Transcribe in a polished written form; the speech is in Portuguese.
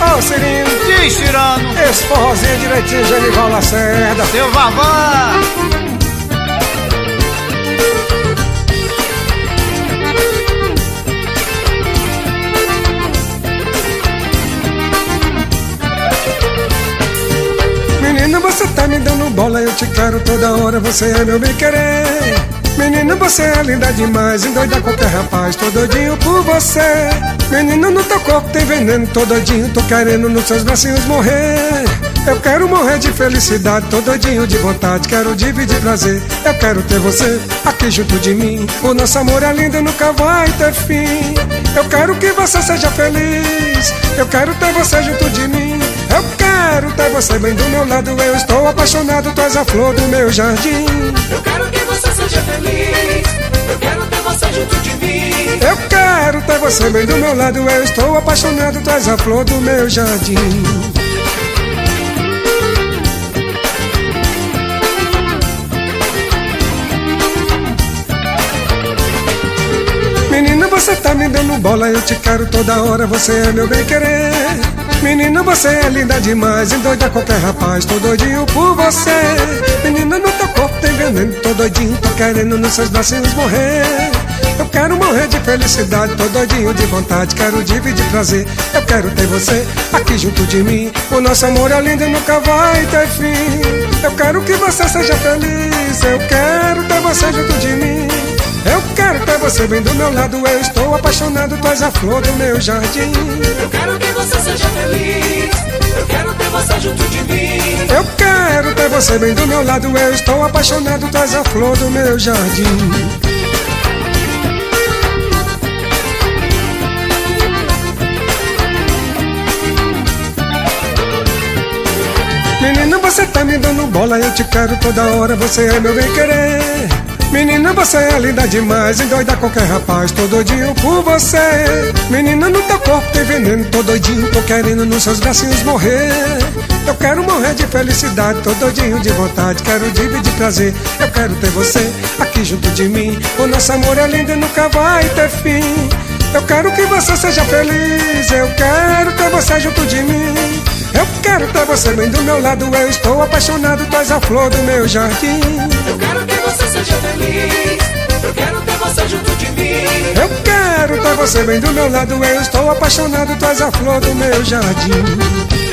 Ô Cirino, Diz, Cirano. esse forrozinho direitinho, Genival Lacerda. Seu Vavá. Menina, você tá me dando bola, eu te quero toda hora, você é meu bem-querer. Menina, você é linda demais, endoida qualquer rapaz, tô doidinho por você. Menina, no teu corpo tem veneno, tô doidinho, tô querendo nos seus bracinhos morrer. Eu quero morrer de felicidade, tô doidinho de vontade, quero dividir prazer. Eu quero ter você aqui junto de mim, o nosso amor é lindo e nunca vai ter fim. Eu quero que você seja feliz, eu quero ter você junto de mim. Eu quero ter você bem do meu lado, eu estou apaixonado, tu és a flor do meu jardim. Eu quero que você seja feliz, eu quero ter você junto de mim. Eu quero ter você bem do meu lado, eu estou apaixonado, tu és a flor do meu jardim. Menina, você tá me dando bola, eu te quero toda hora, você é meu bem-querer. Menina, você é linda demais, endoida qualquer rapaz, tô doidinho por você. Menina, no teu corpo tem veneno, tô doidinho, tô querendo nos seus bracinhos morrer. Eu quero morrer de felicidade, tô doidinho de vontade, quero dividir prazer. Eu quero ter você aqui junto de mim, o nosso amor é lindo e nunca vai ter fim. Eu quero que você seja feliz, eu quero ter você junto de mim. Eu quero ter você bem do meu lado, eu estou apaixonado, tu és a flor do meu jardim. Eu quero que você seja feliz, eu quero ter você junto de mim. Eu quero ter você bem do meu lado, eu estou apaixonado, tu és a flor do meu jardim. Menina, você tá me dando bola, eu te quero toda hora, você é meu bem-querer. Menina, você é linda demais, endoida qualquer rapaz, tô doidinho por você. Menina, no teu corpo tem veneno, tô doidinho, tô querendo nos seus bracinhos morrer. Eu quero morrer de felicidade, tô doidinho de vontade, quero dividir prazer. Eu quero ter você aqui junto de mim, o nosso amor é lindo e nunca vai ter fim. Eu quero que você seja feliz, eu quero ter você junto de mim. Eu quero ter você bem do meu lado, eu estou apaixonado, tu és a flor do meu jardim. Eu quero que você seja feliz, eu quero ter você junto de mim. Eu quero ter você bem do meu lado, eu estou apaixonado, tu és a flor do meu jardim.